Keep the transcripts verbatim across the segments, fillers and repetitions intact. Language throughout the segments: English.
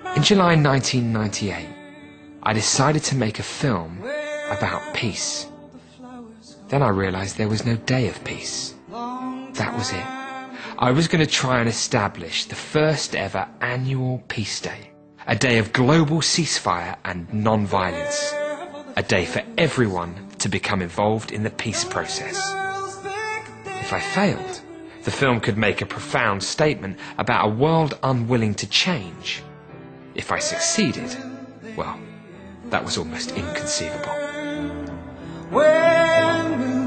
In July nineteen ninety-eight, I decided to make a film about peace. Then I realised there was no day of peace. That was it. I was going to try and establish the first ever annual Peace Day. A day of global ceasefire and non-violence. A day for everyone to become involved in the peace process. If I failed, the film could make a profound statement about a world unwilling to change. If I succeeded, well, that was almost inconceivable. When will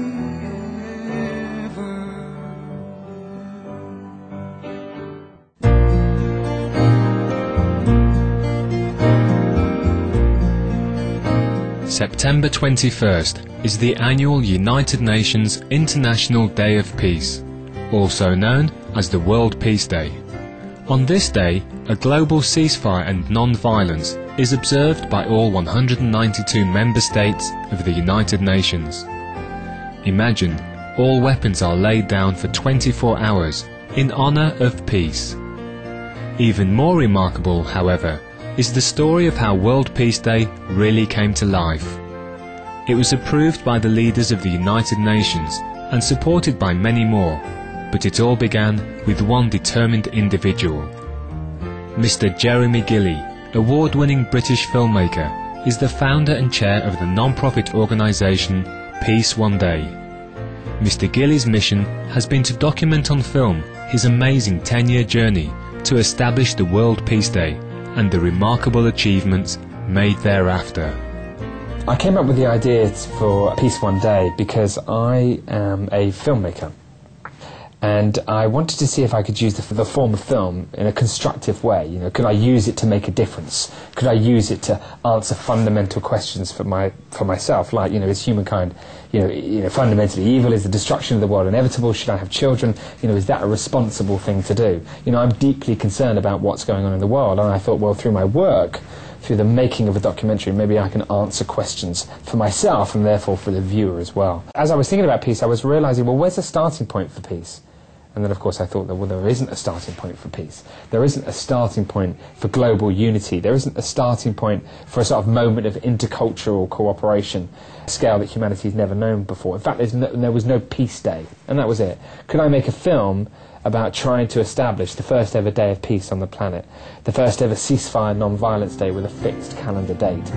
September twenty-first is the annual United Nations International Day of Peace, also known as the World Peace Day. On this day, a global ceasefire and non-violence is observed by all one hundred ninety-two member states of the United Nations. Imagine, all weapons are laid down for twenty-four hours in honour of peace. Even more remarkable, however, is the story of how World Peace Day really came to life. It was approved by the leaders of the United Nations and supported by many more, but it all began with one determined individual. Mister Jeremy Gilley, award-winning British filmmaker, is the founder and chair of the non-profit organisation Peace One Day. Mister Gilley's mission has been to document on film his amazing ten-year journey to establish the World Peace Day and the remarkable achievements made thereafter. I came up with the idea for Peace One Day because I am a filmmaker, and I wanted to see if I could use the, the form of film in a constructive way. You know, could I use it to make a difference? Could I use it to answer fundamental questions for my for myself, like, you know, is humankind, you know, you know, fundamentally evil? Is the destruction of the world inevitable? Should I have children? You know, is that a responsible thing to do? You know, I'm deeply concerned about what's going on in the world, and I thought, well, through my work, through the making of a documentary, maybe I can answer questions for myself and therefore for the viewer as well. As I was thinking about peace, I was realising, well, where's the starting point for peace? And then, of course, I thought that, well, there isn't a starting point for peace. There isn't a starting point for global unity. There isn't a starting point for a sort of moment of intercultural cooperation, a scale that humanity's never known before. In fact, there's no, there was no peace day, and that was it. Could I make a film about trying to establish the first ever day of peace on the planet, the first ever ceasefire non-violence day with a fixed calendar date?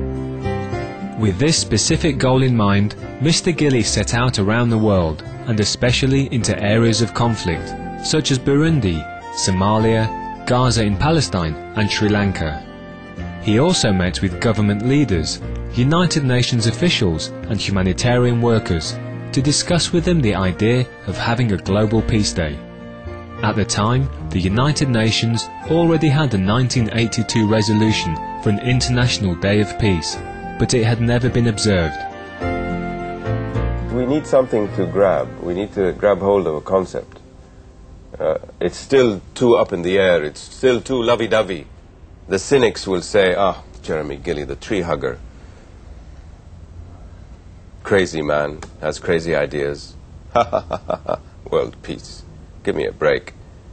With this specific goal in mind, Mister Gilley set out around the world, and especially into areas of conflict, such as Burundi, Somalia, Gaza in Palestine and Sri Lanka. He also met with government leaders, United Nations officials and humanitarian workers to discuss with them the idea of having a global peace day. At the time, the United Nations already had a nineteen eighty-two resolution for an International Day of Peace, but it had never been observed. We need something to grab. We need to grab hold of a concept. Uh, it's still too up in the air. It's still too lovey-dovey. The cynics will say, ah, Jeremy Gilley, the tree hugger. Crazy man, has crazy ideas. Ha ha ha ha ha. World peace. Give me a break.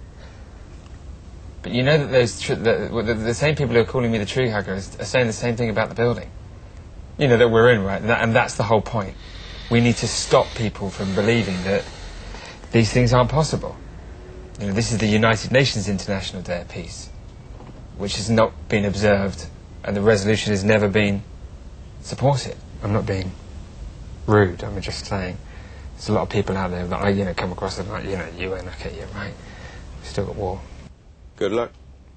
But you know that those tr the, the, the same people who are calling me the tree hugger are saying the same thing about the building. You know, that we're in, right? And, that, and that's the whole point. We need to stop people from believing that these things aren't possible. You know, this is the United Nations International Day of Peace, which has not been observed, and the resolution has never been supported. I'm not being rude, I'm just saying there's a lot of people out there that I, you know, come across and like, you know, U N, okay, you're right, we've still got war. Good luck.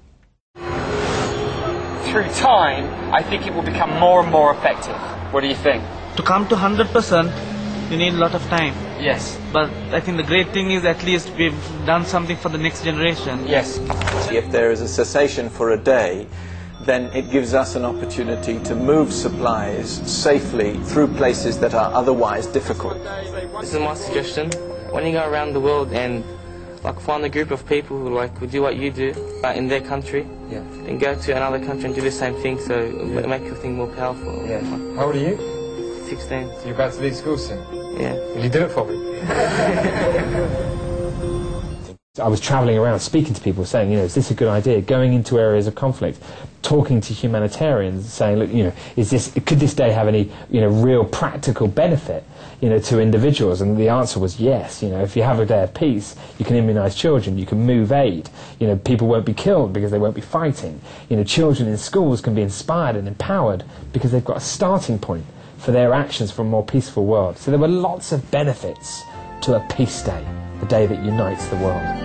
Through time, I think it will become more and more effective. What do you think? To come to one hundred percent, you need a lot of time. Yes. But I think the great thing is at least we've done something for the next generation. Yes. If there is a cessation for a day, then it gives us an opportunity to move supplies safely through places that are otherwise difficult. This is my suggestion. When you go around the world and like find a group of people who like who do what you do, but in their country, yeah, and go to another country and do the same thing, so yeah, make your thing more powerful. Yeah. How old are you? Sixteen. So you're about to leave school soon? Yeah. Will you do it for me? I was travelling around speaking to people saying, you know, is this a good idea? Going into areas of conflict, talking to humanitarians, saying, look, you know, is this, could this day have any, you know, real practical benefit, you know, to individuals? And the answer was yes. You know, if you have a day of peace, you can immunise children, you can move aid, you know, people won't be killed because they won't be fighting. You know, children in schools can be inspired and empowered because they've got a starting point for their actions for a more peaceful world. So there were lots of benefits to a peace day, a day that unites the world.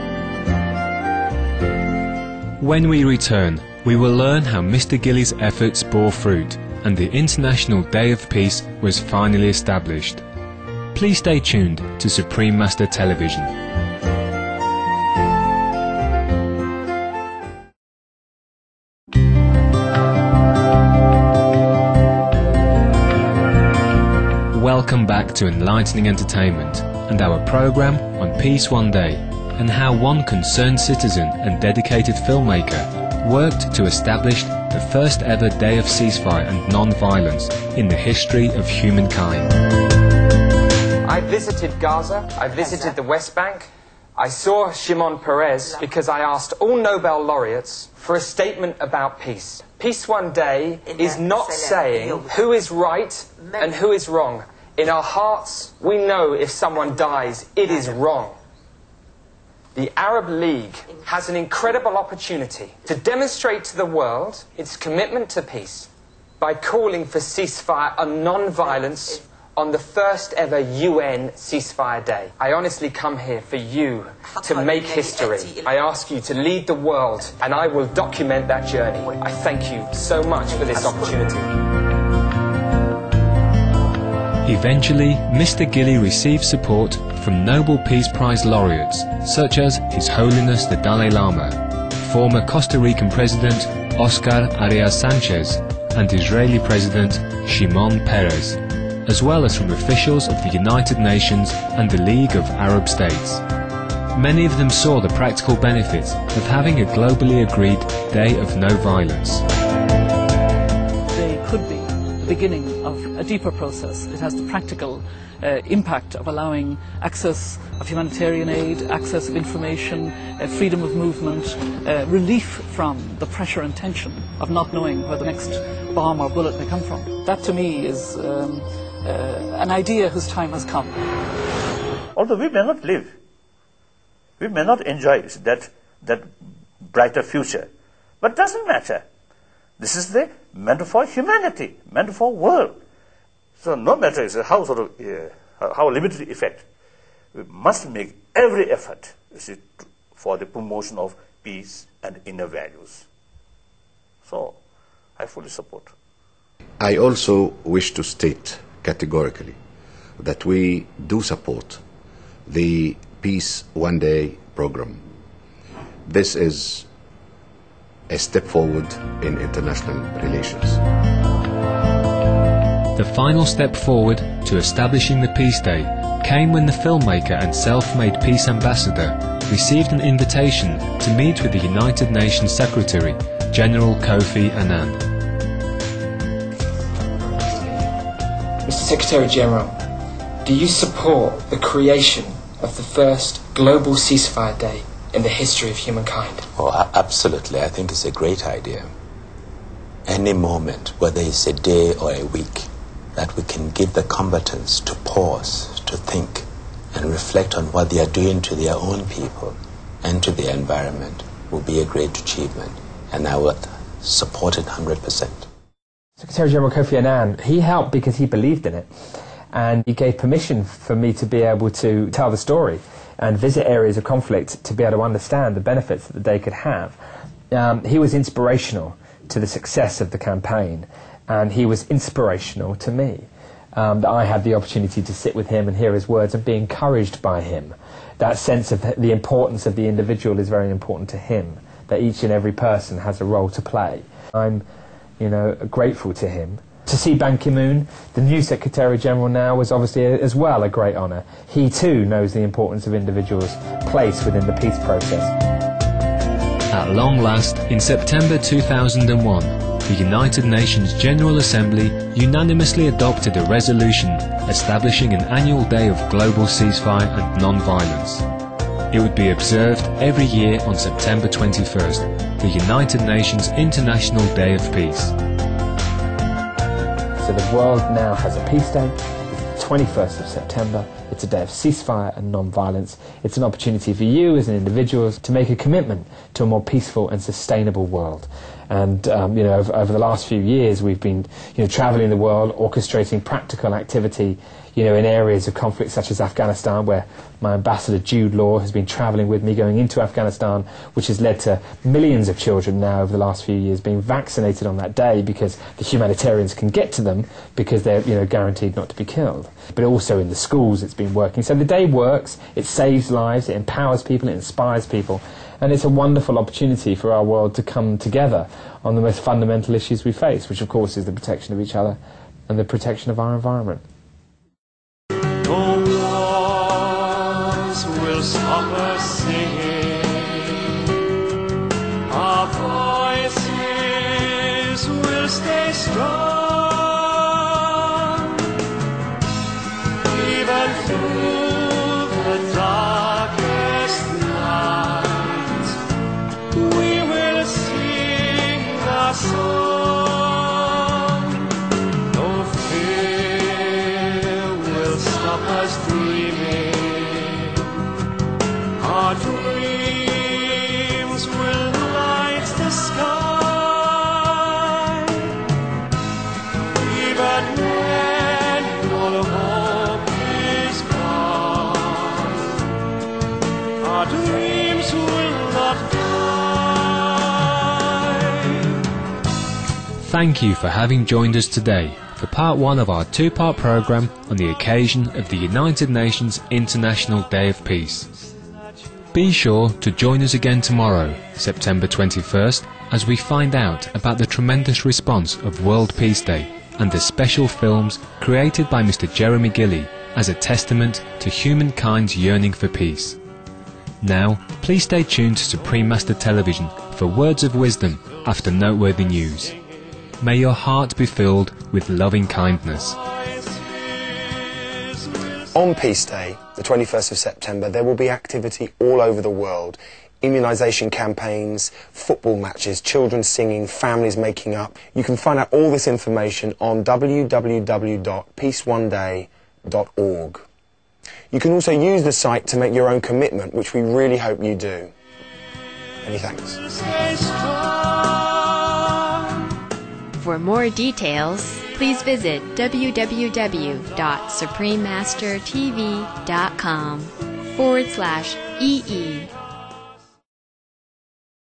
When we return, we will learn how Mister Gillies' efforts bore fruit and the International Day of Peace was finally established. Please stay tuned to Supreme Master Television. Welcome back to Enlightening Entertainment and our programme on Peace One Day, and how one concerned citizen and dedicated filmmaker worked to establish the first ever day of ceasefire and non-violence in the history of humankind. I visited Gaza, I visited the West Bank, I saw Shimon Peres because I asked all Nobel laureates for a statement about peace. Peace One Day is not saying who is right and who is wrong. In our hearts, we know if someone dies, it is wrong. The Arab League has an incredible opportunity to demonstrate to the world its commitment to peace by calling for ceasefire and non-violence on the first ever U N ceasefire day. I honestly come here for you to make history. I ask you to lead the world, and I will document that journey. I thank you so much for this opportunity. Eventually, Mister Gillie received support from Nobel Peace Prize laureates such as His Holiness the Dalai Lama, former Costa Rican President Oscar Arias Sanchez, and Israeli President Shimon Peres, as well as from officials of the United Nations and the League of Arab States. Many of them saw the practical benefits of having a globally agreed Day of No Violence. They could be the beginning of a deeper process. It has the practical uh, impact of allowing access of humanitarian aid, access of information, uh, freedom of movement, uh, relief from the pressure and tension of not knowing where the next bomb or bullet may come from. That to me is um, uh, an idea whose time has come. Although we may not live, we may not enjoy that, that brighter future, but it doesn't matter. This is the meant for humanity, meant for world. So no matter how sort of uh, how limited effect, we must make every effort, you see, for the promotion of peace and inner values. So I fully support. I also wish to state categorically that we do support the Peace One Day program. This is a step forward in international relations. The final step forward to establishing the Peace Day came when the filmmaker and self-made peace ambassador received an invitation to meet with the United Nations Secretary, General Kofi Annan. Mister Secretary General, do you support the creation of the first global ceasefire day in the history of humankind? Oh, absolutely. I think it's a great idea. Any moment, whether it's a day or a week, that we can give the combatants to pause, to think, and reflect on what they are doing to their own people and to the environment will be a great achievement. And I would support it one hundred percent. Secretary General Kofi Annan, he helped because he believed in it. And he gave permission for me to be able to tell the story and visit areas of conflict to be able to understand the benefits that the day could have. Um, he was inspirational to the success of the campaign, and he was inspirational to me. Um, that I had the opportunity to sit with him and hear his words and be encouraged by him. That sense of the importance of the individual is very important to him, that each and every person has a role to play. I'm, you know, grateful to him. To see Ban Ki-moon, the new Secretary General now, was obviously a, as well a great honour. He too knows the importance of individuals' place within the peace process. At long last, in September two thousand one, the United Nations General Assembly unanimously adopted a resolution establishing an annual day of global ceasefire and non-violence. It would be observed every year on September twenty-first, the United Nations International Day of Peace. So the world now has a peace day. It's the twenty-first of September. It's a day of ceasefire and non-violence. It's an opportunity for you as an individual to make a commitment to a more peaceful and sustainable world. And um, you know, over, over the last few years, we've been, you know, travelling the world, orchestrating practical activity, you know, in areas of conflict such as Afghanistan, where my ambassador Jude Law has been travelling with me, going into Afghanistan, which has led to millions of children now over the last few years being vaccinated on that day because the humanitarians can get to them because they're, you know, guaranteed not to be killed. But also in the schools, it's been working. So the day works. It saves lives. It empowers people. It inspires people. And it's a wonderful opportunity for our world to come together on the most fundamental issues we face, which of course is the protection of each other and the protection of our environment. No walls will stop us singing. Our voices will stay strong. Even through the darkest night, we will sing our song. No fear will stop us dreaming. Our dreams will light the sky. Even when all hope is gone, our dreams will not die. Thank you for having joined us today for part one of our two-part programme on the occasion of the United Nations International Day of Peace. Be sure to join us again tomorrow, September twenty-first, as we find out about the tremendous response of World Peace Day and the special films created by Mister Jeremy Gilley as a testament to humankind's yearning for peace. Now, please stay tuned to Supreme Master Television for words of wisdom after noteworthy news. May your heart be filled with loving kindness. On Peace Day, the twenty-first of September, there will be activity all over the world. Immunisation campaigns, football matches, children singing, families making up. You can find out all this information on w w w dot peace one day dot org. You can also use the site to make your own commitment, which we really hope you do. Many thanks. For more details, please visit w w w dot supreme master t v dot com forward slash E E